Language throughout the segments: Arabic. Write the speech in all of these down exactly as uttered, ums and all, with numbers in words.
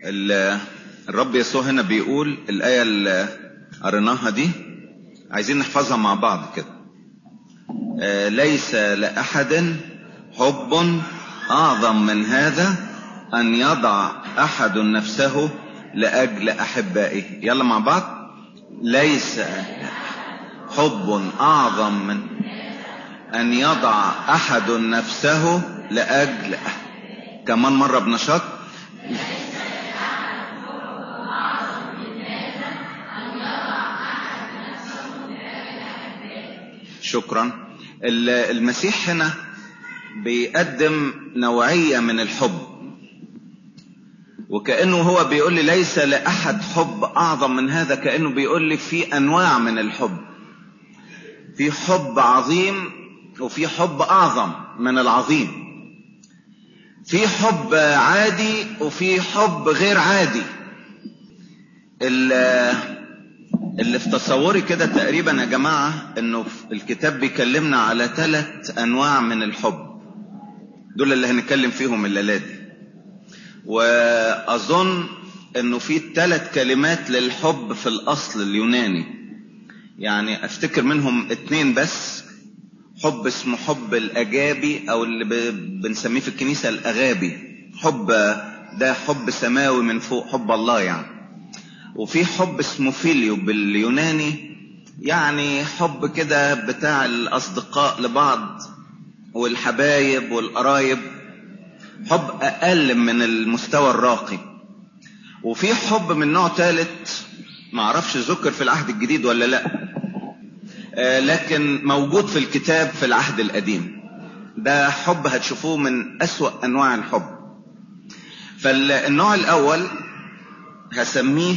الرب يسوع هنا بيقول الآية اللي قريناها دي، عايزين نحفظها مع بعض كده. آه ليس لأحد حب أعظم من هذا أن يضع أحد نفسه لأجل أحبائه. يلا مع بعض. ليس حب أعظم من أن يضع أحد نفسه لأجل أحبائه. كمان مرة بنشاط. شكرا. المسيح هنا بيقدم نوعية من الحب، وكأنه هو بيقول لي ليس لأحد حب أعظم من هذا، كأنه بيقول لي في أنواع من الحب، في حب عظيم وفي حب أعظم من العظيم، في حب عادي وفي حب غير عادي. اللي في تصوري كده تقريبا يا جماعة انه الكتاب بيكلمنا على ثلاث انواع من الحب، دول اللي هنتكلم فيهم الليلة دي. واظن انه في ثلاث كلمات للحب في الاصل اليوناني، يعني افتكر منهم اتنين بس. حب اسمه حب الاجابي او اللي بنسميه في الكنيسة الاغابي، حب ده حب سماوي من فوق، حب الله يعني. وفي حب اسمه فيليو باليوناني، يعني حب كده بتاع الاصدقاء لبعض والحبايب والقرايب، حب اقل من المستوى الراقي. وفي حب من نوع ثالث معرفش ذكر في العهد الجديد ولا لا، آه لكن موجود في الكتاب في العهد القديم. ده حب هتشوفوه من اسوأ انواع الحب. فالنوع الاول هسميه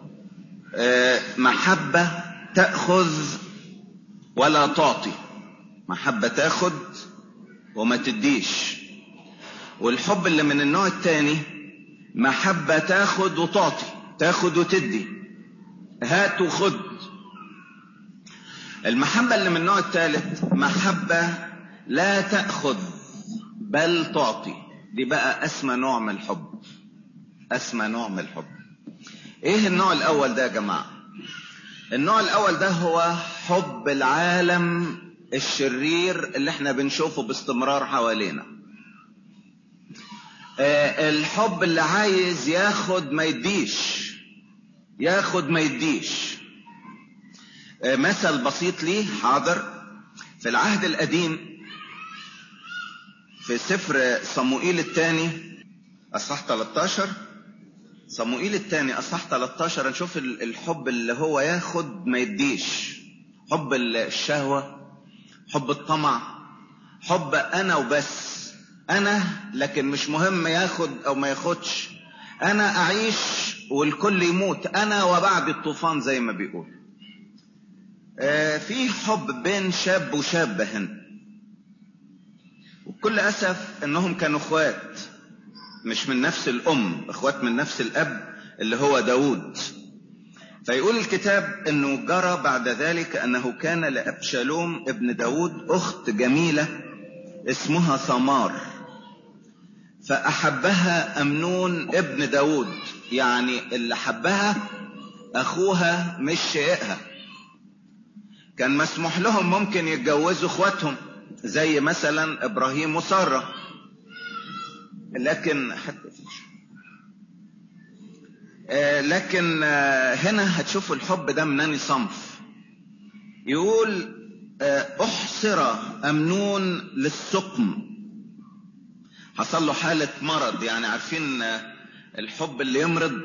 محبة تأخذ ولا تعطي، محبة تأخذ وما تديش. والحب اللي من النوع الثاني محبة تأخذ وتعطي، تأخذ وتدي، هات وخد. المحبة اللي من النوع الثالث محبة لا تأخذ بل تعطي، دي بقى أسمى نوع من الحب، أسمى نوع من الحب. ايه النوع الاول ده يا جماعة؟ النوع الاول ده هو حب العالم الشرير اللي احنا بنشوفه باستمرار حوالينا. آه الحب اللي عايز ياخد ما يديش، ياخد ما يديش. آه مثل بسيط ليه حاضر في العهد القديم، في سفر صموئيل الثاني اصحاح ثلاثة عشر، صموئيل الثاني اصحاح ثلاثة عشر، نشوف الحب اللي هو ياخد ما يديش، حب الشهوة، حب الطمع، حب انا وبس، انا لكن مش مهم ياخد او ما ياخدش، انا اعيش والكل يموت، انا وبعد الطوفان زي ما بيقول. آه في حب بين شاب وشابة هنا، وبكل اسف انهم كانوا اخوات، مش من نفس الام، اخوات من نفس الاب اللي هو داود. فيقول الكتاب انه جرى بعد ذلك انه كان لأبشالوم ابن داود اخت جميلة اسمها ثمار، فاحبها امنون ابن داود، يعني اللي حبها اخوها مش شقيقها. كان مسموح لهم ممكن يتجوزوا اخواتهم زي مثلا ابراهيم وسارة، لكن حتى آه لكن آه هنا هتشوفوا الحب ده مناني صنف. يقول آه احصر امنون للسقم، حصل له حالة مرض، يعني عارفين آه الحب اللي يمرض،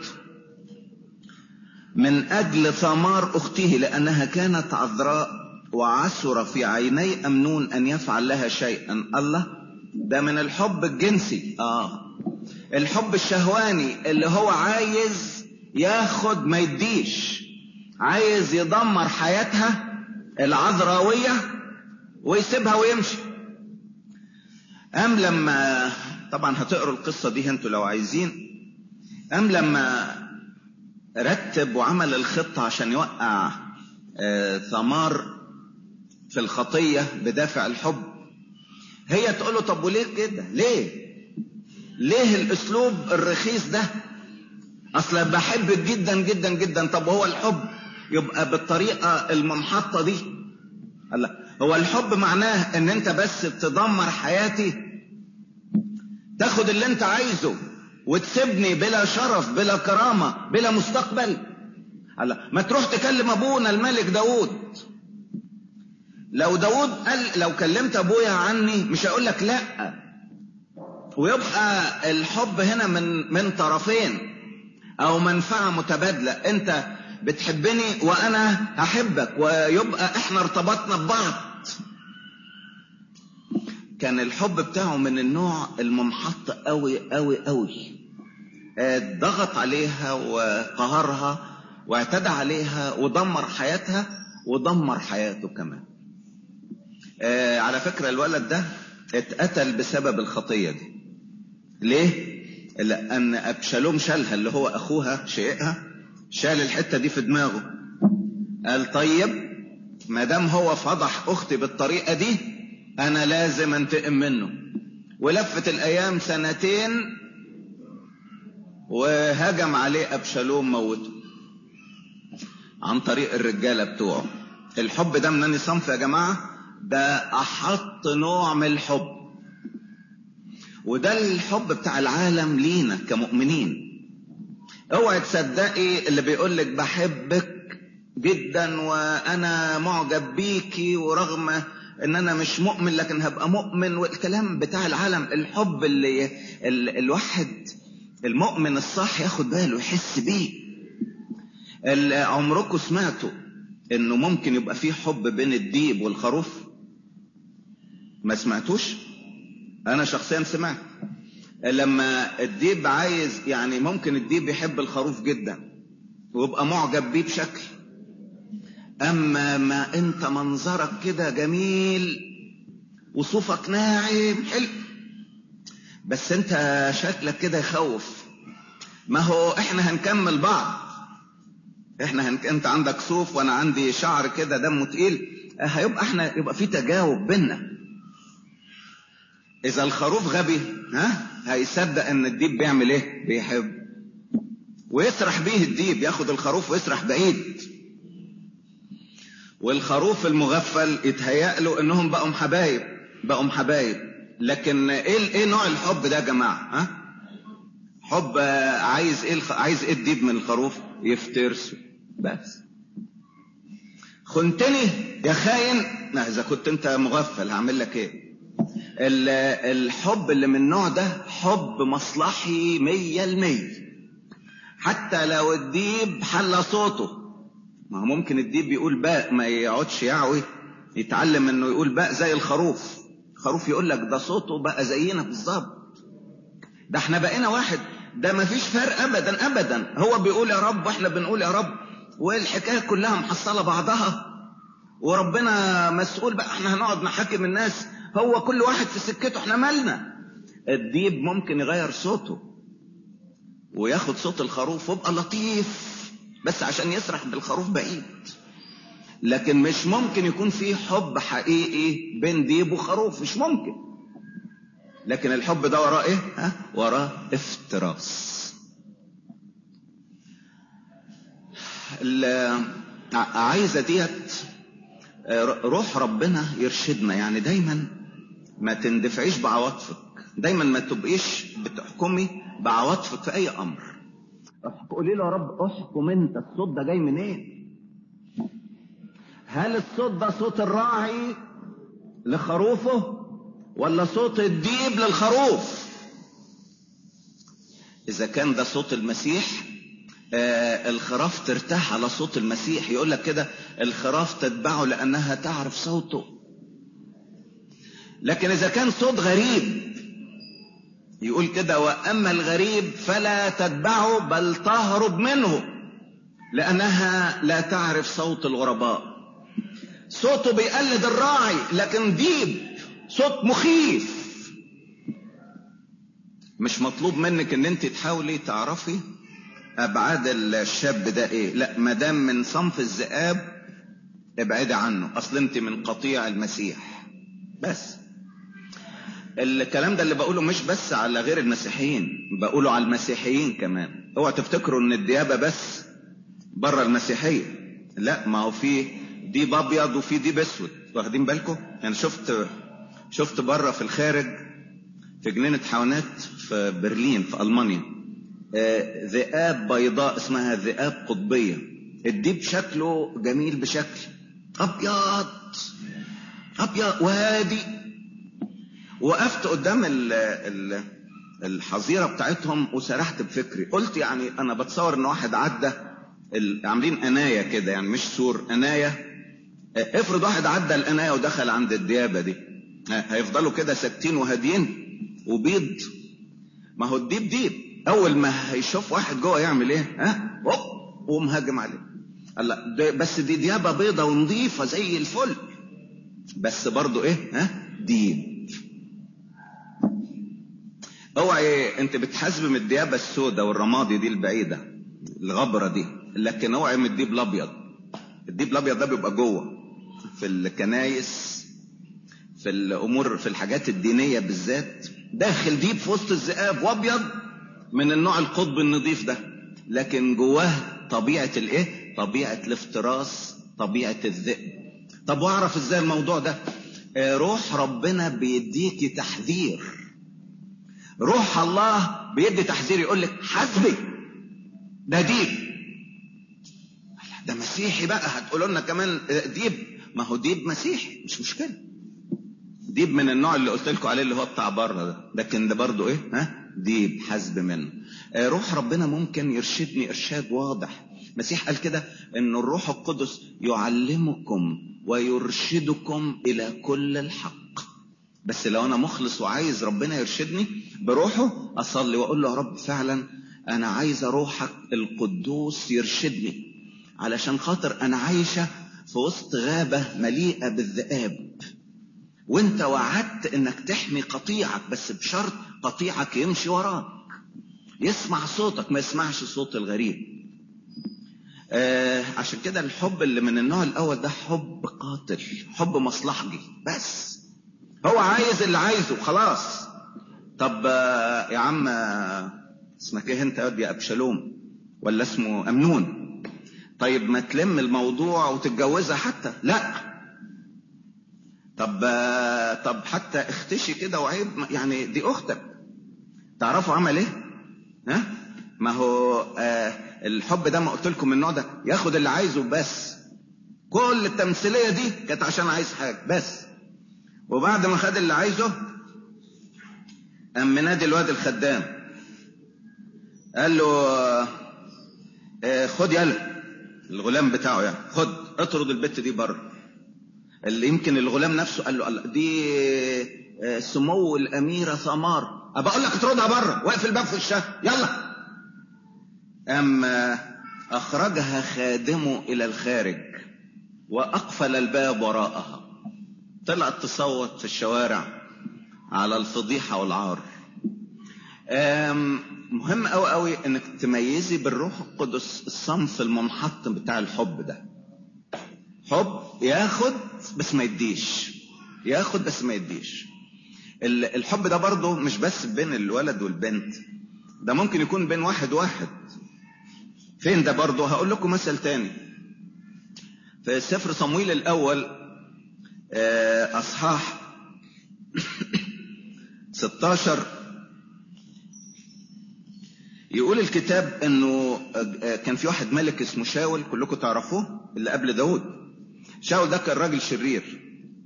من اجل ثمار اخته لانها كانت عذراء وعسر في عيني امنون ان يفعل لها شيئا. الله، ده من الحب الجنسي. اه الحب الشهواني اللي هو عايز ياخد ما يديش، عايز يدمر حياتها العذراوية ويسيبها ويمشي. ام لما طبعا هتقروا القصة دي انتوا لو عايزين، ام لما رتب وعمل الخطة عشان يوقع آه ثمار في الخطية بدافع الحب، هي تقول له طب وليه كده؟ ليه ليه الاسلوب الرخيص ده؟ اصلا بحبك جدا جدا جدا. طب هو الحب يبقى بالطريقة المنحطة دي؟ لا، هو الحب معناه ان انت بس بتدمر حياتي، تاخد اللي انت عايزه وتسيبني بلا شرف بلا كرامة بلا مستقبل. لا، ما تروح تكلم ابونا الملك داود. لو داود قال لو كلمت ابويا عني مش هقول لك لا. ويبقى الحب هنا من من طرفين او منفعة متبادلة، انت بتحبني وانا هحبك، ويبقى احنا ارتبطنا ببعض. كان الحب بتاعه من النوع المنحط قوي قوي قوي، ضغط عليها وقهرها واعتدى عليها ودمر حياتها ودمر حياته كمان. آه على فكرة الولد ده اتقتل بسبب الخطية دي. ليه؟ لأن أبشالوم شالها، اللي هو أخوها شقيقها، شال الحتة دي في دماغه. قال طيب ما دام هو فضح أختي بالطريقة دي أنا لازم أنتقم منه. ولفت الأيام سنتين وهجم عليه أبشالوم موته عن طريق الرجالة بتوعه. الحب ده منني صنف يا جماعة، ده أحط نوع من الحب، وده الحب بتاع العالم لينا كمؤمنين. اوعي تصدقي اللي بيقولك بحبك جدا وانا معجب بيكي ورغم ان انا مش مؤمن لكن هبقى مؤمن، والكلام بتاع العالم. الحب اللي ال الواحد المؤمن الصح ياخد باله يحس بيه. عمركم سمعتوا انه ممكن يبقى فيه حب بين الديب والخروف؟ ما سمعتوش؟ انا شخصيا سمعت. لما الديب عايز، يعني ممكن الديب يحب الخروف جدا ويبقى معجب بيه بشكل، اما ما انت منظرك كده جميل وصوفك ناعم حلو بس انت شكلك كده يخوف، ما هو احنا هنكمل بعض. احنا هنك... انت عندك صوف وانا عندي شعر كده دمه تقيل، هيبقى احنا يبقى في تجاوب بينا. اذا الخروف غبي ها هيصدق ان الديب بيعمل ايه؟ بيحب، ويسرح بيه الديب، ياخد الخروف ويسرح بعيد. والخروف المغفل يتهيأ له انهم بقوا حبايب، بقوا حبايب. لكن ايه ايه نوع الحب ده يا جماعه؟ ها حب عايز ايه؟ عايز ايه الديب من الخروف؟ يفترسه بس. خنتني يا خاين، لا اذا كنت انت مغفل هعمل لك ايه؟ الحب اللي من النوع ده حب مصلحي مية المية. حتى لو الديب حل صوته، ما هو ممكن الديب يقول باء ما يقعدش يعوي، يتعلم انه يقول باء زي الخروف. الخروف يقول لك ده صوته بقى زينا بالظبط، ده احنا بقينا واحد، ده ما فيش فرق ابدا ابدا. هو بيقول يا رب واحنا بنقول يا رب، والحكايه كلها محصله بعضها، وربنا مسؤول بقى. احنا هنقعد نحاكم الناس؟ هو كل واحد في سكته، احنا مالنا؟ الديب ممكن يغير صوته وياخد صوت الخروف ويبقى لطيف بس عشان يسرح بالخروف بعيد، لكن مش ممكن يكون في حب حقيقي بين ديب وخروف، مش ممكن. لكن الحب ده وراه ايه؟ ها؟ وراه افتراس. عايزة ديت روح ربنا يرشدنا، يعني دايما ما تندفعيش بعواطفك، دايما ما تبقيش بتحكمي بعواطفك في اي امر. قولي له يا رب احكم انت، الصوت ده جاي منين؟ إيه؟ هل الصوت ده صوت الراعي لخروفه ولا صوت الديب للخروف؟ اذا كان ده صوت المسيح آه الخراف ترتاح على صوت المسيح. يقول لك كده الخراف تتبعه لانها تعرف صوته. لكن اذا كان صوت غريب يقول كده واما الغريب فلا تتبعه بل تهرب منه لانها لا تعرف صوت الغرباء. صوته بيقلد الراعي، لكن ديب صوت مخيف. مش مطلوب منك ان انت تحاولي تعرفي ابعاد الشاب ده ايه، لا، ما دام من صنف الذئاب ابعدي عنه، اصل انت من قطيع المسيح بس. الكلام ده اللي بقوله مش بس على غير المسيحيين، بقوله على المسيحيين كمان. اوعى تفتكروا ان الديابة بس بره المسيحية، لا، ما هو في ديب ابيض وفي ديب اسود، واخدين بالكم؟ يعني شفت شفت بره في الخارج في جنينة حيوانات في برلين في ألمانيا آه ذئاب بيضاء اسمها ذئاب قطبية. الديب شكله جميل بشكل ابيض ابيض وهادي. وقفت قدام ال ال الحظيرة بتاعتهم وسرحت بفكري، قلت يعني انا بتصور ان واحد عدى عاملين قناية كده، يعني مش سور، قناية. افرض واحد عدى القناية ودخل عند الديابة دي، هيفضلوا كده ساكتين وهاديين وبيض؟ ما هو الديب ديب، اول ما هيشوف واحد جوه يعمل ايه؟ ها هوب ومهاجم عليه. الله، بس دي ديابة بيضة ونظيفة زي الفل، بس برضو ايه؟ ها ديب. اوعي انت بتحاسب من الديابة السوداء والرمادي دي البعيدة الغبرة دي، لكن اوعي من الديب الابيض. الديب الابيض ده بيبقى جوه في الكنايس، في الامور، في الحاجات الدينية بالذات، داخل ديب في وسط الذئاب وابيض من النوع القطب النظيف ده، لكن جواه طبيعة الايه؟ طبيعة الافتراس، طبيعة الذئب. طب واعرف ازاي الموضوع ده؟ روح ربنا بيديكي تحذير، روح الله بيدي تحذير، يقول لك حسبي ده ديب. ده مسيحي بقى، هتقولوا لنا كمان ديب؟ ما هو ديب مسيحي مش مشكلة، ديب من النوع اللي قلت لكم عليه اللي هو بتاع بره ده، لكن ده برضو ايه؟ ها ديب حسب منه. آه روح ربنا ممكن يرشدني ارشاد واضح. مسيح قال كده ان الروح القدس يعلمكم ويرشدكم الى كل الحق. بس لو انا مخلص وعايز ربنا يرشدني بروحه، اصلي واقول له يا رب فعلا انا عايز روحك القدوس يرشدني، علشان خاطر انا عايشة في وسط غابة مليئة بالذئاب، وانت وعدت انك تحمي قطيعك، بس بشرط قطيعك يمشي وراك، يسمع صوتك، ما يسمعش صوت الغريب. آه عشان كده الحب اللي من النوع الاول ده حب قاتل، حب مصلحجي، بس هو عايز اللي عايزه خلاص. طب آه يا عم اسمك ايه انت يا ابشالوم ولا اسمه امنون؟ طيب ما تلم الموضوع وتتجوزها حتى؟ لا. طب آه طب حتى اختشي كده وعيب، يعني دي اختك. تعرفوا عمل ايه؟ ها ما هو آه الحب ده ما قلت لكم من النوع ده ياخد اللي عايزه بس. كل التمثيليه دي كانت عشان عايز حاجه بس، وبعد ما خد اللي عايزه قام منادي الواد الخدام قال له آه خد يلا الغلام بتاعه، يعني خد اطرد البت دي بره. اللي يمكن الغلام نفسه قال له دي آه سمو الاميره ثمار، ابى اقول لك اطردها بره واقفل الباب في الشهر يلا. اما اخرجها خادمه الى الخارج واقفل الباب وراءها، طلعت تصوت في الشوارع على الفضيحة والعار. مهم قوي قوي انك تميزي بالروح القدس الصنف المنحط بتاع الحب ده. حب ياخد بس ما يديش، ياخد بس ما يديش. الحب ده برضو مش بس بين الولد والبنت، ده ممكن يكون بين واحد واحد. فين ده برضو؟ هقول لكم مثل تاني في سفر صمويل الاول اصحاح ستاشر. يقول الكتاب انه كان في واحد ملك اسمه شاول، كلكم تعرفوه، اللي قبل داود. شاول ده كان راجل شرير،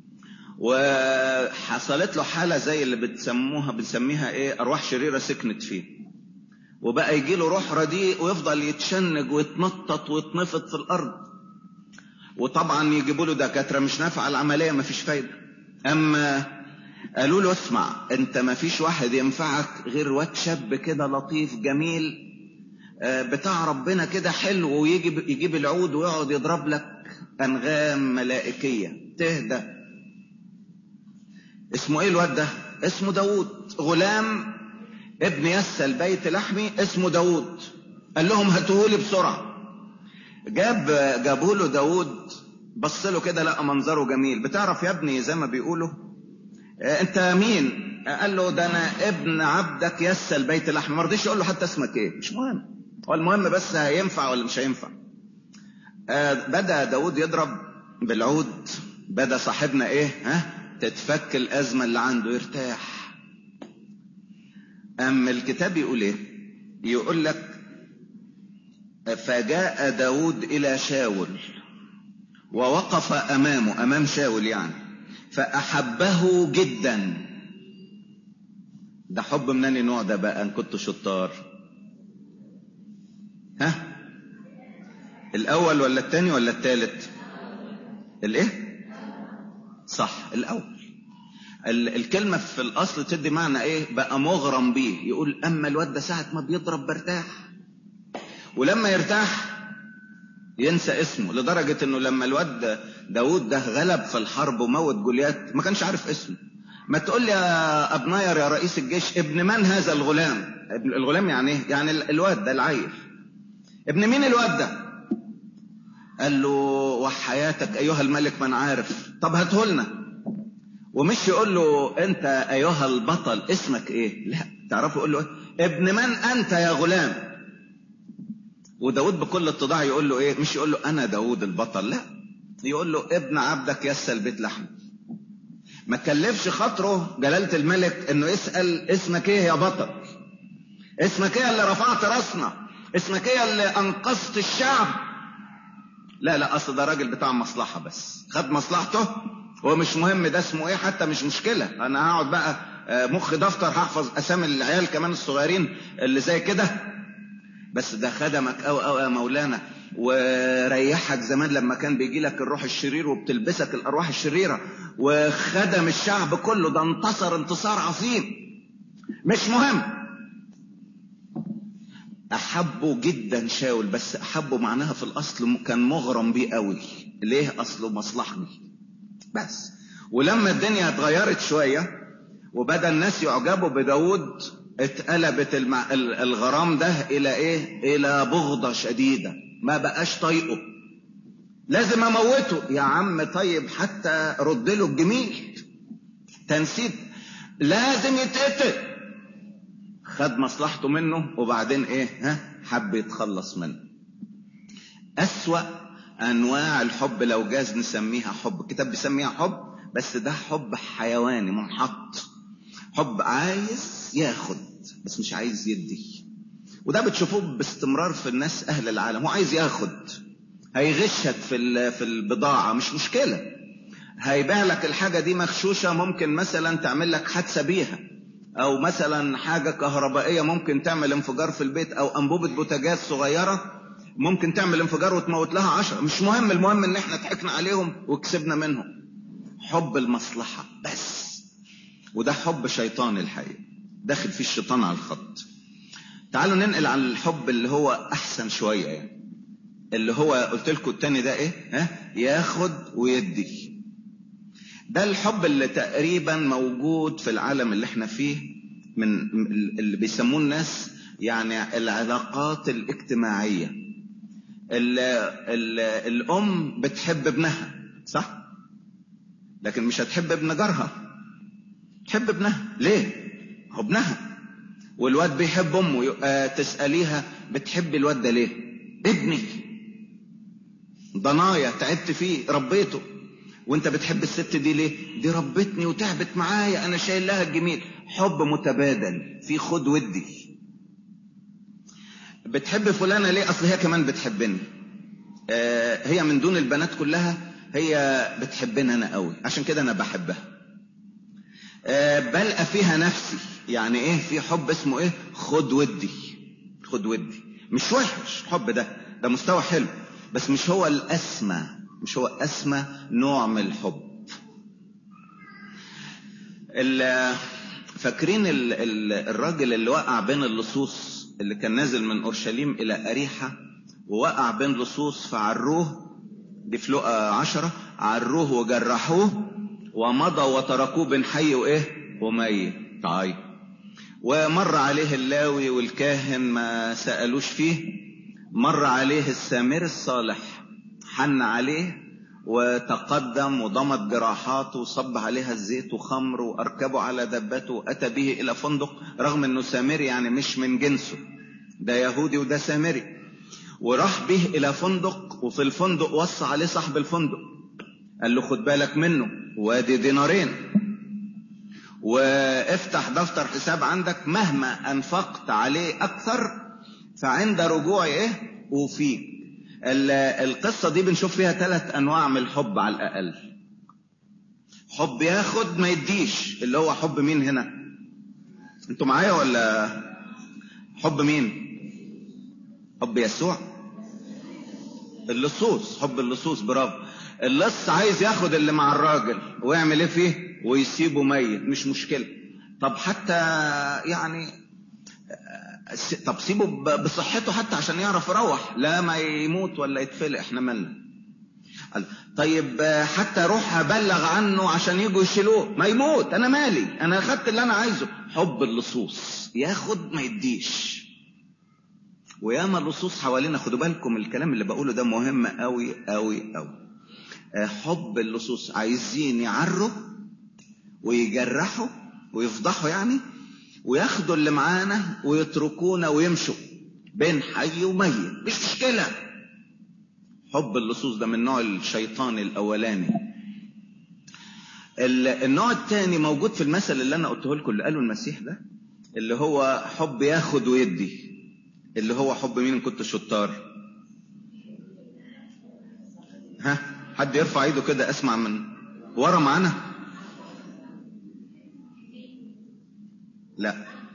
وحصلت له حالة زي اللي بتسموها بنسميها ايه، ارواح شريرة سكنت فيه، وبقى يجي له روح رديء ويفضل يتشنج ويتنطط ويتنفض في الارض. وطبعا يجيبوا له دكاترة مش نافعة العملية، ما فيش فايدة. اما قالوا له اسمع انت ما فيش واحد ينفعك غير واد شاب كده لطيف جميل بتاع ربنا كده حلو، ويجي يجيب العود ويقعد يضرب لك انغام ملائكية تهدى. اسمه ايه الواد ده؟ اسمه داود، غلام ابن يسى البيت لحمي اسمه داود. قال لهم هاتوهولي بسرعة. جاب جابوا له داود، بص له كده لقى منظره جميل. بتعرف يا ابني زي ما بيقولوا انت مين؟ قال له ده انا ابن عبدك يسى البيت لحم. ما رضيش يقول له حتى اسمك ايه، مش مهم، هو المهم بس هينفع ولا مش هينفع. آه بدأ داود يضرب بالعود، بدأ صاحبنا ايه ها تتفك الازمة اللي عنده، يرتاح. اما الكتاب يقول ايه؟ يقول لك فجاء داود الى شاول ووقف امامه، امام شاول يعني، فاحبه جدا. ده حب من انهي نوع ده بقى ان كنتوا شطار؟ ها الاول ولا التاني ولا التالت؟ الايه؟ صح، الاول. الكلمة في الاصل تدي معنى ايه بقى؟ مغرم بيه. يقول اما الواد ده ساعة ما بيضرب برتاح، ولما يرتاح ينسى اسمه، لدرجة انه لما الواد داود ده غلب في الحرب وموت جوليات ما كانش عارف اسمه. ما تقول لي يا ابناير يا رئيس الجيش، ابن من هذا الغلام؟ ابن الغلام يعني ايه؟ يعني الواد ده العيل. ابن مين الواد ده؟ قال له وحياتك ايها الملك من عارف. طب هاته لنا. ومش يقول له انت ايها البطل اسمك ايه، لا، تعرفوا يقول له ايه؟ ابن من انت يا غلام؟ وداود بكل اتضاع يقول له ايه؟ مش يقول له انا داود البطل، لا، يقول له ابن عبدك يسى البيت لحم. ما كلفش خاطره جلالة الملك انه يسأل اسمك ايه يا بطل، اسمك ايه اللي رفعت راسنا، اسمك ايه اللي انقذت الشعب. لا لا، اصل ده راجل بتاع مصلحة، بس خد مصلحته، هو مش مهم ده اسمه ايه حتى، مش مشكلة. انا هقعد بقى مخ دفتر هحفظ اسامي العيال كمان الصغيرين اللي زي كده، بس ده خدمك او او يا مولانا وريحك زمان لما كان بيجي لك الروح الشرير وبتلبسك الارواح الشريرة، وخدم الشعب كله، ده انتصر انتصار عظيم. مش مهم. احبه جدا شاول، بس احبه معناها في الاصل كان مغرم بيه قوي. ليه؟ اصله مصلحني بس. ولما الدنيا اتغيرت شوية وبدأ الناس يعجبوا بداود، اتقلبت المع... الغرام ده الى ايه؟ الى بغضة شديدة، ما بقاش طايقه، لازم اموته. يا عم طيب حتى رد له الجميل، تنسيت، لازم يتقتل. خد مصلحته منه وبعدين ايه ها حب يتخلص منه. اسوأ انواع الحب لو جاز نسميها حب، الكتاب بيسميها حب، بس ده حب حيواني منحط، حب عايز ياخد بس مش عايز يدي. وده بتشوفوه باستمرار في الناس اهل العالم، هو عايز ياخد، هيغشك في في البضاعة مش مشكلة، هيبيع لك الحاجة دي مغشوشة، ممكن مثلا تعمل لك حادثة بيها، او مثلا حاجة كهربائية ممكن تعمل انفجار في البيت، او انبوبة بوتاجاز صغيرة ممكن تعمل انفجار وتموت لها عشرة، مش مهم، المهم ان احنا ضحكنا عليهم وكسبنا منهم. حب المصلحة بس، وده حب شيطاني الحقيقة، داخل فيه الشيطان على الخط. تعالوا ننقل على الحب اللي هو احسن شوية، يعني اللي هو قلت لكم التاني ده ايه ها ياخد ويدي. ده الحب اللي تقريبا موجود في العالم اللي احنا فيه، من اللي بيسموه الناس يعني العلاقات الاجتماعية. ال ال الام بتحب ابنها صح، لكن مش هتحب ابن جارها، تحب ابنها. ليه؟ هو ابنها. والواد بيحب امه، آه تسأليها بتحب الواد ده ليه؟ ابني، ضنايا تعبت فيه ربيته. وانت بتحب الست دي ليه؟ دي ربتني وتعبت معايا، انا شايل لها الجميل. حب متبادل، في خد ودي. بتحب فلانة ليه؟ اصل هي كمان بتحبني، آه هي من دون البنات كلها هي بتحبني انا قوي، عشان كده انا بحبها، آه بلقى فيها نفسي. يعني ايه؟ في حب اسمه ايه؟ خد ودي. خد ودي مش وحش الحب ده، ده مستوى حلو، بس مش هو الاسمى، مش هو اسمى نوع من الحب. فاكرين ال ال الراجل اللي وقع بين اللصوص، اللي كان نازل من اورشليم الى اريحة ووقع بين لصوص فعروه، دي في لقا عشرة، عروه وجرحوه ومضوا وتركوه بين حي وايه وميت. طيب، ومر عليه اللاوي والكاهن ما سألوش فيه، مر عليه السامر الصالح حن عليه وتقدم وضمت جراحاته وصب عليها الزيت وخمر وأركبه على دبته وأتى به إلى فندق، رغم أنه سامري يعني مش من جنسه، ده يهودي وده سامري، وراح به إلى فندق، وفي الفندق وصى عليه صاحب الفندق قال له خد بالك منه وادي دينارين وافتح دفتر حساب عندك، مهما أنفقت عليه أكثر فعند رجوعي إيه وفيك. القصة دي بنشوف فيها ثلاث أنواع من الحب على الأقل. حب ياخد ما يديش، اللي هو حب مين هنا؟ انتوا معايا ولا؟ حب مين؟ حب يسوع، اللصوص، حب اللصوص، برافو. اللص عايز ياخد اللي مع الراجل ويعمل ايه فيه ويسيبه ميت، مش مشكلة. طب حتى يعني طب سيبه بصحته حتى عشان يعرف يروح، لا ما يموت ولا يتفلق، احنا مالنا. طيب حتى روح ابلغ عنه عشان يجوا يشيلوه، ما يموت، انا مالي، انا اخدت اللي انا عايزه. حب اللصوص، ياخد ما يديش. وياما اللصوص حوالينا، خدوا بالكم الكلام اللي بقوله ده مهم قوي قوي قوي. حب اللصوص عايزين يعروا ويجرحوا ويفضحوا يعني، وياخدوا اللي معانا ويتركونا ويمشوا بين حي وميت، مش مشكلة. حب اللصوص ده من نوع الشيطان الاولاني. النوع الثاني موجود في المثل اللي انا قلته لكم اللي قاله المسيح ده، اللي هو حب ياخد ويدي، اللي هو حب مين كنت شطار؟ ها حد يرفع ايده كده اسمع من ورا معانا. لا،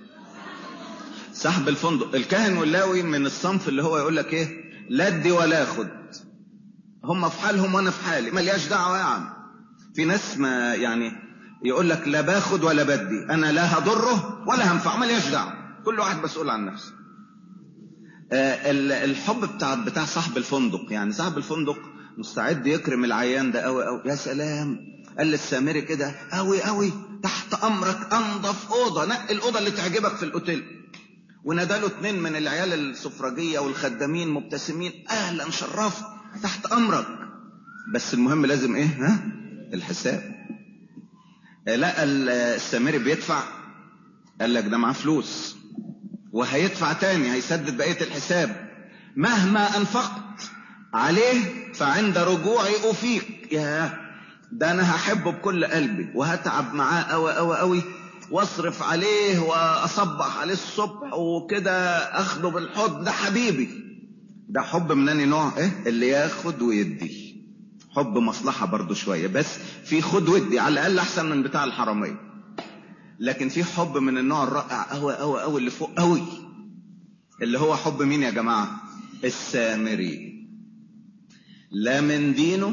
صاحب الفندق. الكاهن واللاوي من الصنف اللي هو يقول لك ايه، لا ادي ولا اخد، هم في حالهم وانا في حالي، ملياش دعوه يا عم. في ناس ما يعني يقول لك لا باخد ولا بدي، انا لا هضره ولا هنفعه، ملياش دعوه، كل واحد مسؤول عن نفسه. آه الحب بتاع بتاع صاحب الفندق، يعني صاحب الفندق مستعد يكرم العيان ده قوي قوي. يا سلام، قال للسامري كده قوي قوي، تحت امرك، انضف اوضه، نقي الاوضه اللي تعجبك في الاوتيل. وناداله اتنين من العيال السفرجيه والخدامين مبتسمين، اهلا شرفت، تحت امرك، بس المهم لازم ايه؟ ها الحساب. لا السامري بيدفع، قال لك ده معاه فلوس وهيدفع تاني، هيسدد بقية الحساب. مهما انفقت عليه فعند رجوعي أفيك. يا ده انا هحبه بكل قلبي وهتعب معاه قوي قوي قوي، واصرف عليه واصبح عليه الصبح وكده، اخده بالحضن، ده حبيبي. ده حب من انهي نوع؟ ايه اللي ياخد ويدي. حب مصلحة برضو شوية، بس في خد ودي، على الاقل احسن من بتاع الحرامية. لكن في حب من النوع الرائع قوي قوي قوي اللي فوق قوي، اللي هو حب مين يا جماعة؟ السامري. لا من دينه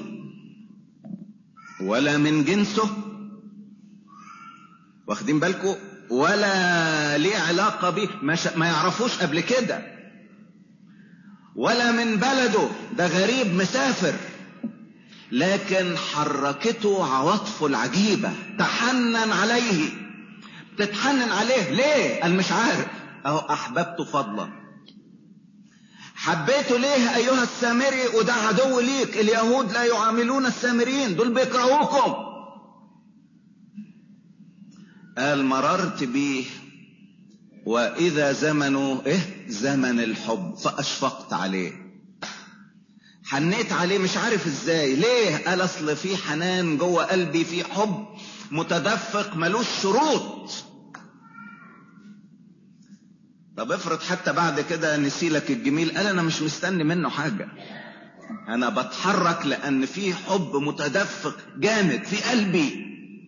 ولا من جنسه، واخدين بالكم، ولا ليه علاقة به، ما يعرفوش قبل كده، ولا من بلده، ده غريب مسافر، لكن حركته عواطفه العجيبة، تحنن عليه. تتحنن عليه ليه؟ قال مش عارف، اهو احببته فضلا. حبيته ليه ايها السامري وده عدو ليك؟ اليهود لا يعاملون السامريين، دول بيكرهوكم. قال مررت بيه واذا زمنه ايه؟ زمن الحب، فاشفقت عليه، حنيت عليه، مش عارف ازاي. ليه؟ قال اصل في حنان جوه قلبي، في حب متدفق ملوش شروط. طب افرض حتى بعد كده نسيلك الجميل، قال انا مش مستني منه حاجة، انا بتحرك لان في حب متدفق جامد في قلبي.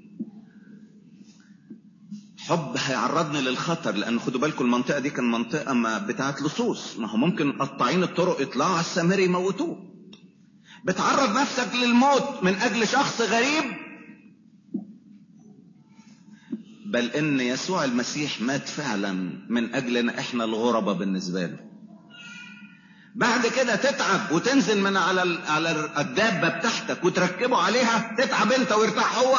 حب هيعرضني للخطر، لان خدوا بالكم المنطقة دي كان منطقة ما بتاعت لصوص، ما هو ممكن قطاعين الطرق يطلعوا على السامري يموتوه. بتعرض نفسك للموت من اجل شخص غريب، بل ان يسوع المسيح مات فعلا من اجلنا احنا الغرباء بالنسبة له. بعد كده تتعب وتنزل من على على الدابة بتاعتك وتركبه عليها، تتعب انت ويرتاح هو.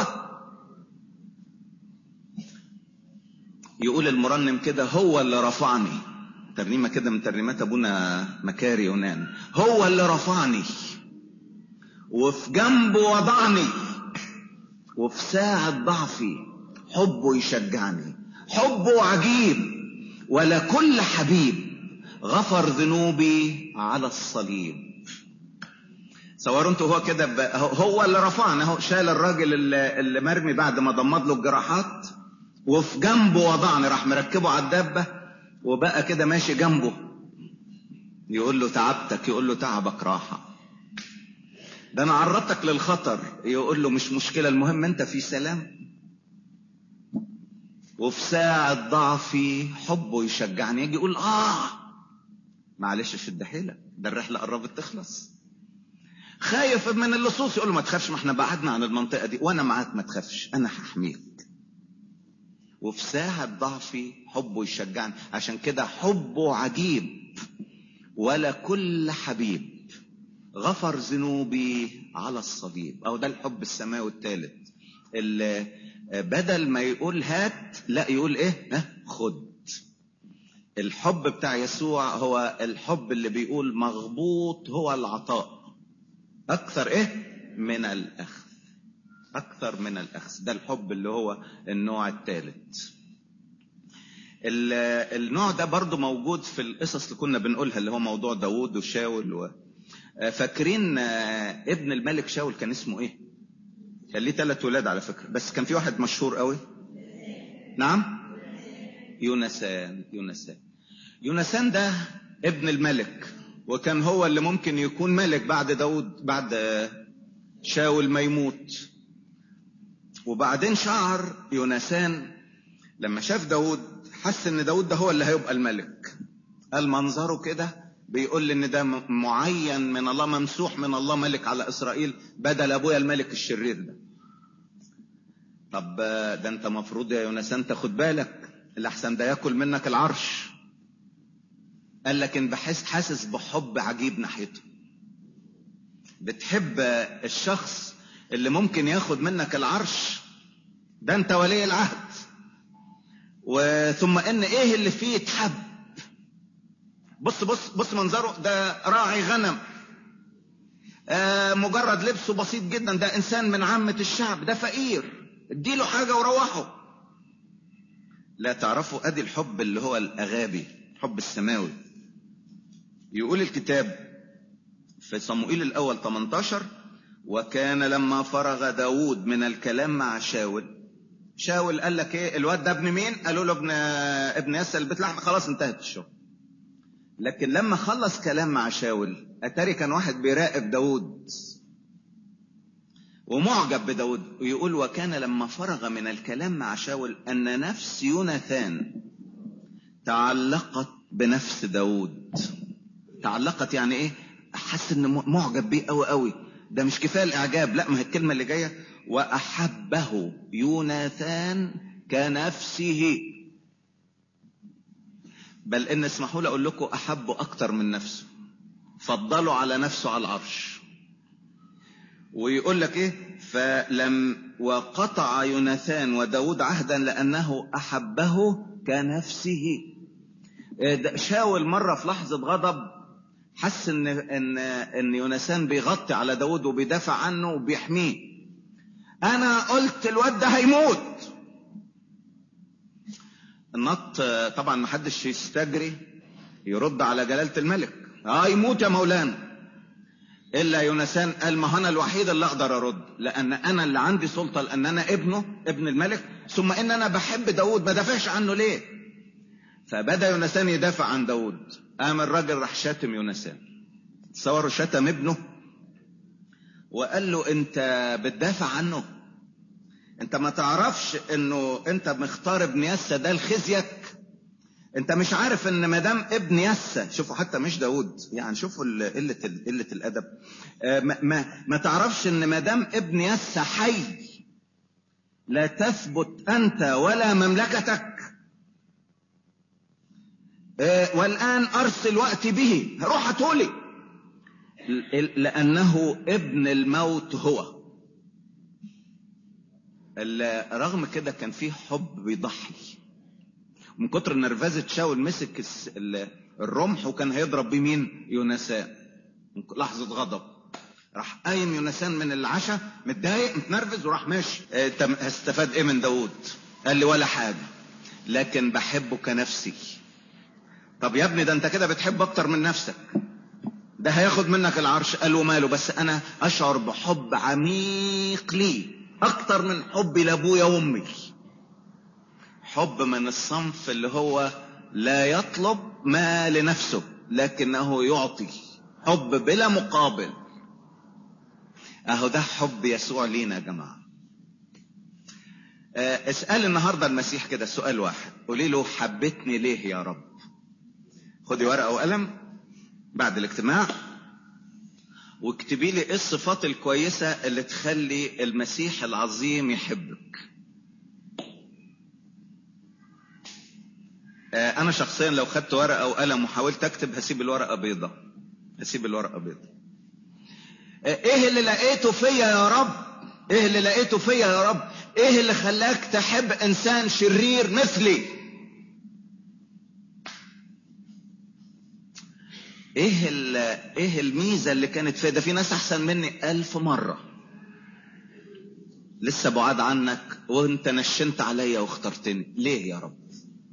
يقول المرنم كده، هو اللي رفعني، ترنيمة كده من ترنيمات ابونا مكاري يونان، هو اللي رفعني وفي جنبه وضعني، وفي ساعة ضعفي حبه يشجعني. حبه عجيب، ولا كل حبيب غفر ذنوبي على الصليب. صوروا انتوا هو كده، هو اللي رفعنا، هو شال الراجل اللي, اللي مرمي بعد ما ضمد له الجراحات، وفي جنبه وضعني، راح مركبه على الدابة وبقى كده ماشي جنبه، يقول له تعبتك، يقول له تعبك راحة. ده انا عرضتك للخطر، يقول له مش مشكلة، المهم انت في سلام. وفي ساعة ضعفي حبه يشجعني، يجي يقول اه معلش شد حيلك، ده الرحلة قربت تخلص. خايف من اللصوص، يقول له ما تخافش، ما احنا بعدنا عن المنطقة دي وانا معاك، ما تخافش انا هحميك. وفي ساعة ضعفي حبه يشجعني. عشان كده حبه عجيب، ولا كل حبيب غفر ذنوبي على الصليب. او ده الحب السماوي الثالث، اللي بدل ما يقول هات، لا يقول ايه؟ اه خد. الحب بتاع يسوع هو الحب اللي بيقول مغبوط هو العطاء اكثر ايه من الاخذ، اكثر من الاخذ. ده الحب اللي هو النوع الثالث. النوع ده برضو موجود في القصص اللي كنا بنقولها، اللي هو موضوع داود وشاول و... فاكرين ابن الملك شاول كان اسمه ايه؟ كان ليه ثلاث ولاد على فكرة، بس كان في واحد مشهور قوي. نعم، يونسان. يونسان يونسان ده ابن الملك، وكان هو اللي ممكن يكون ملك بعد داود، بعد شاول ما يموت. وبعدين شعر يونسان لما شاف داود، حس ان داود ده هو اللي هيبقى الملك. قال منظره كده بيقول لي ان ده معين من الله، ممسوح من الله، ملك على اسرائيل بدل ابويا الملك الشرير ده. طب ده انت مفروض يا يونسان تاخد بالك، اللي احسن ده ياكل منك العرش. قال لك ان بحس حاسس بحب عجيب ناحيته، بتحب الشخص اللي ممكن ياخد منك العرش، ده انت ولي العهد. وثم ان ايه اللي فيه يتحب. بص بص بص منظره، ده راعي غنم، آه مجرد لبسه بسيط جدا، ده انسان من عامة الشعب، ده فقير، اديله حاجة وروحه. لا تعرفوا ادي الحب اللي هو الاغابي، الحب السماوي. يقول الكتاب في صموئيل الاول ثمانية عشر: وكان لما فرغ داود من الكلام مع شاول. شاول قال لك ايه؟ الواد ده ابن مين؟ قالوا له ابن ابن يسى البيت لحم. خلاص انتهت الشغل. لكن لما خلص كلام مع شاول، اتاري كان واحد بيراقب داود ومعجب بداود، ويقول وكان لما فرغ من الكلام مع شاول ان نفس يوناثان تعلقت بنفس داود. تعلقت يعني ايه؟ حس ان معجب بيه قوي قوي. ده مش كفايه الاعجاب، لا، ما هي الكلمه اللي جايه واحبه يوناثان كنفسه. بل ان اسمحوا لي اقول لكم احبه اكتر من نفسه، فضلوا على نفسه على العرش. ويقول لك ايه؟ فلم وقطع يوناثان وداود عهدا لانه احبه كنفسه. شاول مره في لحظه غضب حس ان ان ان يوناثان بيغطي على داود وبيدافع عنه وبيحميه. انا قلت الواد ده هيموت. النط طبعا ما حدش يستجري يرد على جلالة الملك، اه يموت يا مولانا. الا يوناثان قال ما انا الوحيد اللي اقدر ارد، لان انا اللي عندي سلطة، لان انا ابنه ابن الملك، ثم ان انا بحب داود، ما دافعش عنه ليه؟ فبدأ يوناثان يدافع عن داود. قام الراجل راح شاتم يوناثان. تصوروا، شتم ابنه وقال له انت بتدافع عنه؟ انت ما تعرفش انه انت مختار ابن يسى ده لخزيك؟ انت مش عارف ان مدام ابن يسى، شوفوا حتى مش داود، يعني شوفوا قلة قلة الادب. ما, ما, ما تعرفش ان مدام ابن يسى حي لا تثبت انت ولا مملكتك؟ والان ارسل وقتي به، روح هاتولي، لانه ابن الموت هو. رغم كده كان فيه حب بيضحي. من كتر نرفزة شاول مسك الرمح وكان هيضرب بيه مين؟ يوناثان. لحظة غضب راح قايم يونسان من العشاء متضايق متنرفز وراح ماشي. اه هستفاد ايه من داود؟ قال لي ولا حاجة، لكن بحبه كنفسي. طب يا ابني ده انت كده بتحب اكتر من نفسك، ده هياخد منك العرش. قال له ماله، بس انا اشعر بحب عميق لي اكتر من حبي لابويا وامي. حب من الصنف اللي هو لا يطلب ما لنفسه لكنه يعطي، حب بلا مقابل. اهو ده حب يسوع لينا يا جماعة. اه اسأل النهاردة المسيح كده سؤال واحد، قولي له حبتني ليه يا رب؟ خدي ورقة وقلم بعد الاجتماع واكتبي لي ايه الصفات الكويسة اللي تخلي المسيح العظيم يحبك. اه انا شخصيا لو خدت ورقة وقلم وحاولت اكتب هسيب الورقة بيضة، هسيب الورقة بيضة. اه ايه اللي لقيته فيا يا رب؟ ايه اللي لقيته فيا يا رب؟ ايه اللي خلاك تحب انسان شرير مثلي؟ ايه ايه الميزة اللي كانت فيا؟ ده في ناس احسن مني الف مرة لسه بعاد عنك وانت نشنت عليا واخترتني، ليه يا رب؟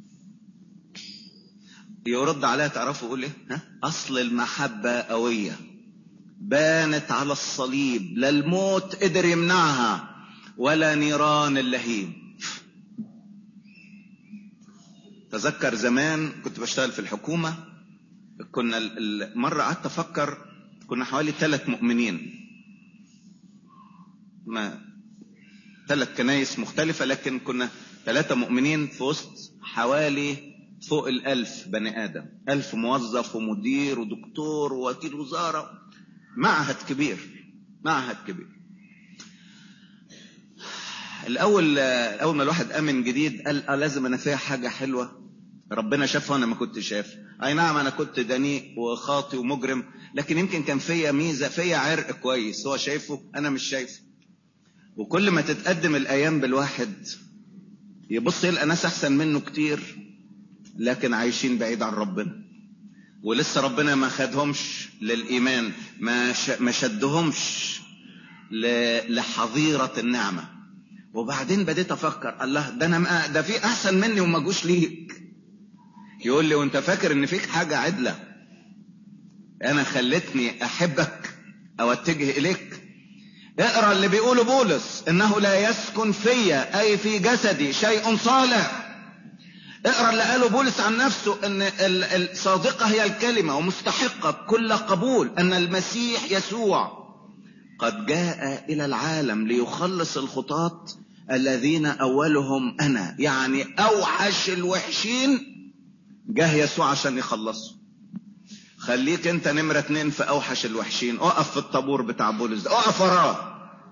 يرد عليها تعرفوا يقول ايه؟ ها؟ اصل المحبة قوية بانت على الصليب، لا الموت قدر يمنعها ولا نيران اللهيب. تذكر زمان كنت بشتغل في الحكومة، كنا مرة قعدت افكر، كنا حوالي ثلاث مؤمنين، ما ثلاث كنايس مختلفة لكن كنا ثلاثة مؤمنين في وسط حوالي فوق الألف بني آدم، ألف موظف ومدير ودكتور ووكيل وزارة، معهد كبير، معهد كبير. الأول أول ما الواحد أمن جديد قال آه لازم أنا فيها حاجة حلوة ربنا شافها وأنا ما كنت شاف. أي نعم أنا كنت دنيء وخاطي ومجرم، لكن يمكن كان فيها ميزة، فيها عرق كويس هو شايفه أنا مش شايفه. وكل ما تتقدم الأيام بالواحد يبص يلقى ناس أحسن منه كتير لكن عايشين بعيد عن ربنا، ولسه ربنا ما خدهمش للإيمان، ما ما شدهمش لحظيرة النعمة. وبعدين بديت أفكر الله ده أنا ده في أحسن مني وما جوش ليك. يقول لي وأنت فاكر إن فيك حاجة عدلة أنا خلتني أحبك أو أتجه إليك؟ اقرأ اللي بيقوله بولس، إنه لا يسكن فيا أي في جسدي شيء صالح. اقرأ اللي قاله بولس عن نفسه ان الصادقة هي الكلمة ومستحقة كل قبول، ان المسيح يسوع قد جاء الى العالم ليخلص الخطاة الذين اولهم انا. يعني اوحش الوحشين جاه يسوع عشان يخلصه. خليك انت نمرة اتنين في اوحش الوحشين، اقف في الطابور بتاع بولس ده، اقف وراه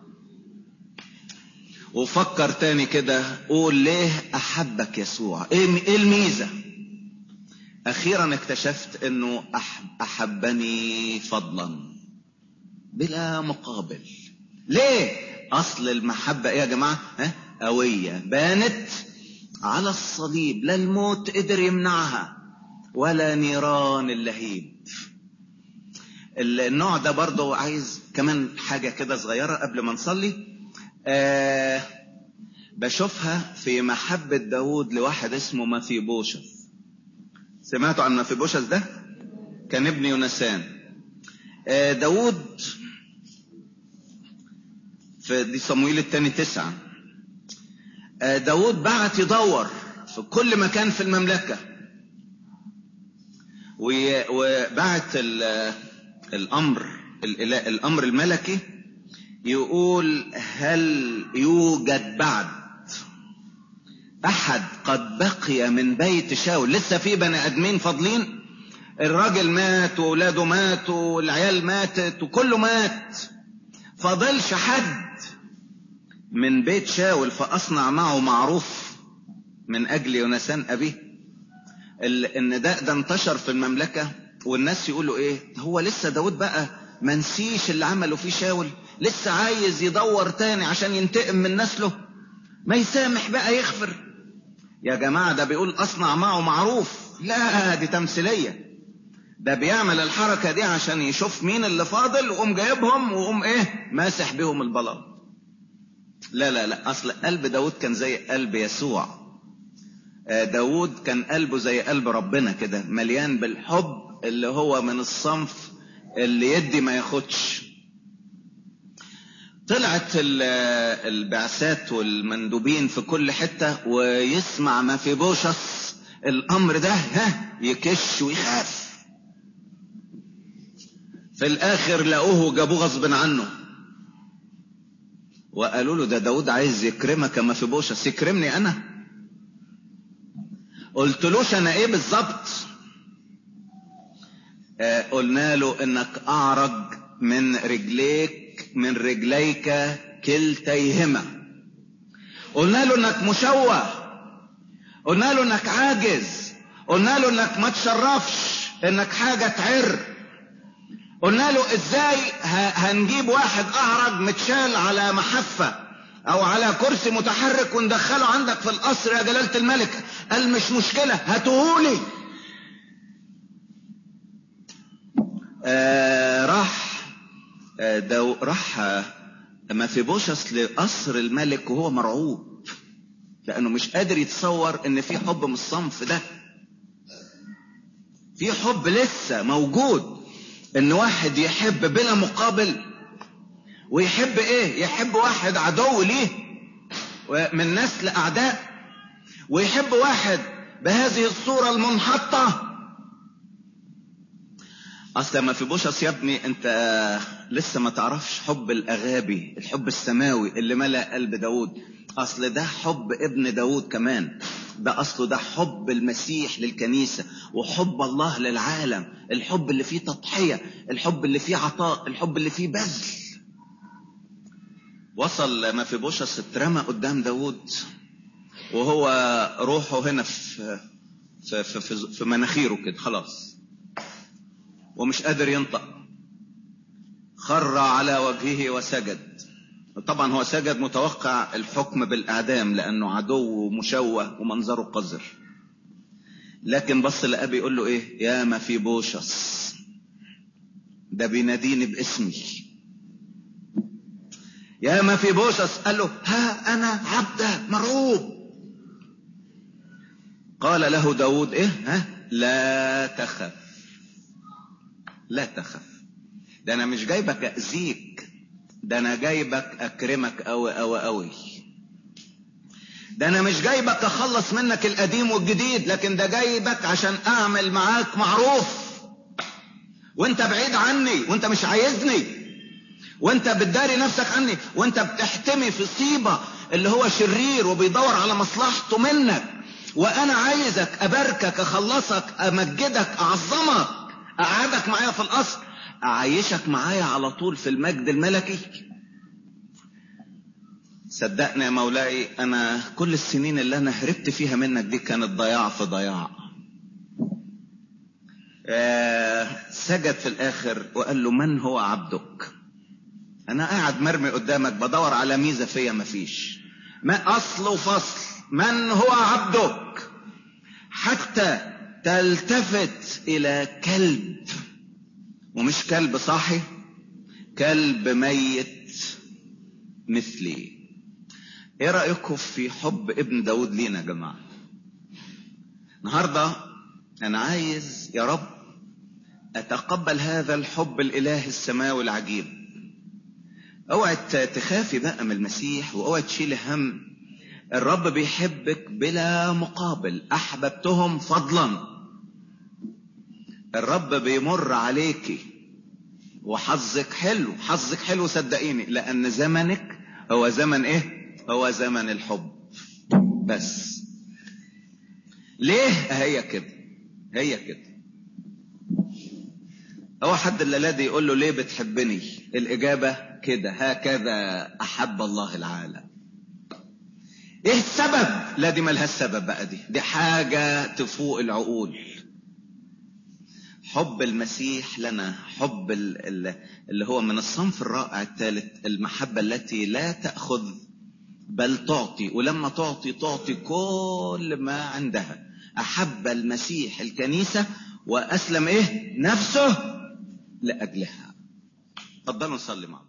وفكر تاني كده، قول ليه احبك يسوع؟ ايه الميزة؟ اخيرا اكتشفت انه احبني فضلا بلا مقابل. ليه؟ اصل المحبة ايه يا جماعة؟ ها؟ قوية بانت على الصليب، لا الموت قدر يمنعها ولا نيران اللهيب. النوع ده برضو عايز كمان حاجة كده صغيرة قبل ما نصلي. آه بشوفها في محبة داود لواحد اسمه مفيبوشث. سمعتوا عن مفيبوشث ده؟ كان ابن يونسان. آه داود في دي صموئيل الثاني تسعة، آه داود بعت يدور في كل مكان في المملكة، وبعت الامر الامر الملكي يقول هل يوجد بعد احد قد بقي من بيت شاول؟ لسه في بني ادمين فاضلين؟ الراجل مات واولاده ماتوا والعيال ماتت وكله مات، فاضلش حد من بيت شاول فاصنع معه معروف من اجل يونسان ابيه. ان ده ده انتشر في المملكة والناس يقولوا ايه، هو لسه داود بقى منسيش اللي عمله فيه شاول؟ لسه عايز يدور تاني عشان ينتقم من نسله؟ ما يسامح بقى يغفر. يا جماعة ده بيقول اصنع معه معروف، لا دي تمثيلية. ده بيعمل الحركة دي عشان يشوف مين اللي فاضل وقوم جايبهم وقوم ايه ماسح بيهم البلاط. لا لا لا، اصل قلب داود كان زي قلب يسوع. داود كان قلبه زي قلب ربنا كده، مليان بالحب اللي هو من الصنف اللي يدي ما ياخدش. طلعت البعثات والمندوبين في كل حتة، ويسمع مفيبوشث الامر ده ها يكش ويخاف. في الاخر لقوه جابوه غصب عنه وقالوا له ده داود عايز يكرمك يا مفيبوشث. يكرمني انا؟ قلتلوش انا ايه بالظبط؟ آه قلنا له انك اعرج من رجليك من رجليك كلتيهما. قلنا له انك مشوه، قلنا له انك عاجز، قلنا له انك ما تشرفش، انك حاجة تعر. قلنا له ازاي هنجيب واحد اعرج متشال على محفة او على كرسي متحرك وندخله عندك في القصر يا جلالة الملك؟ قال مش مشكلة هاتوهولي. آه راح آه دو راح آه مفيبوشث لقصر الملك وهو مرعوب، لانه مش قادر يتصور ان في حب من الصنف ده. في حب لسه موجود، ان واحد يحب بلا مقابل. ويحب ايه؟ يحب واحد عدو ليه من نسل اعداء، ويحب واحد بهذه الصورة المنحطة. اصلا مفيبوشث يا ابني انت لسه ما تعرفش حب الاغابي، الحب السماوي اللي ملأ قلب داود. اصل ده حب ابن داود كمان، ده اصله ده حب المسيح للكنيسة وحب الله للعالم، الحب اللي فيه تضحية، الحب اللي فيه عطاء، الحب اللي فيه بذل. وصل مفيبوشث اترمى قدام داود وهو روحه هنا في في في, في, في مناخيره كده خلاص، ومش قادر ينطق. خر على وجهه وسجد. طبعا هو سجد متوقع الحكم بالاعدام لانه عدو ومشوه ومنظره قذر، لكن بص لأبي يقول له ايه؟ يا مفيبوشث. ده بيناديني باسمي يا مفيبوشث. قال له ها انا عبده مرعوب. قال له داود ايه؟ ها لا تخف، لا تخف. ده انا مش جايبك اذيك، ده انا جايبك اكرمك اوي اوي اوي. ده انا مش جايبك اخلص منك القديم والجديد، لكن ده جايبك عشان اعمل معاك معروف. وانت بعيد عني، وانت مش عايزني، وانت بتداري نفسك عني، وانت بتحتمي في صيبة اللي هو شرير وبيدور على مصلحته منك. وانا عايزك اباركك، اخلصك، امجدك، اعظمك، اقعدك معايا في القصر، اعيشك معايا على طول في المجد الملكي. صدقني يا مولاي، انا كل السنين اللي انا هربت فيها منك دي كانت ضياع في ضياع. آه سجد في الاخر وقال له من هو عبدك؟ انا قاعد مرمي قدامك بدور على ميزة فيا مفيش، ما اصل وفصل. من هو عبدك حتى تلتفت الى كلب، ومش كلب صاحي، كلب ميت مثلي. ايه رأيكم في حب ابن داود لينا يا جماعة؟ النهاردة انا عايز يا رب اتقبل هذا الحب الالهي السماوي العجيب. اوعى تخافي بقى من المسيح، واوعى تشيلي هم. الرب بيحبك بلا مقابل، احببتهم فضلا. الرب بيمر عليكي وحظك حلو، حظك حلو صدقيني، لان زمنك هو زمن ايه؟ هو زمن الحب بس. ليه؟ هي كده، هي كده. هو حد الليلة دي يقول له ليه بتحبني؟ الاجابة كده، هكذا احب الله العالم. ايه السبب؟ لا دي مالها السبب بقى، دي دي حاجة تفوق العقول. حب المسيح لنا، حب اللي هو من الصنف الرائع الثالث، المحبة التي لا تأخذ بل تعطي، ولما تعطي تعطي كل ما عندها. أحب المسيح الكنيسة وأسلم إيه؟ نفسه لأجلها. تفضلوا نصلي مع بعض.